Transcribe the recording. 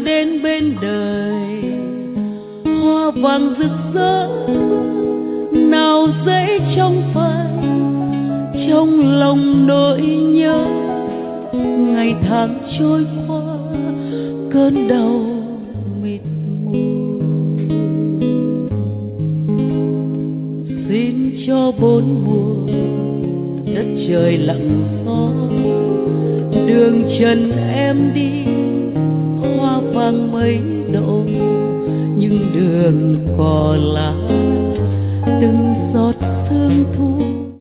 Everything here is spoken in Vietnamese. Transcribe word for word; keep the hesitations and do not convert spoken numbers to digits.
đến bên đời, hoa vàng rực rỡ nào dễ trong phai, trong lòng nỗi nhớ. Ngày tháng trôi qua cơn đau mịt mù, xin cho bốn mùa đất trời lặng gió, đường trần em đi hoa vàng mấy độ, những đường cỏ lá từng giọt sương thu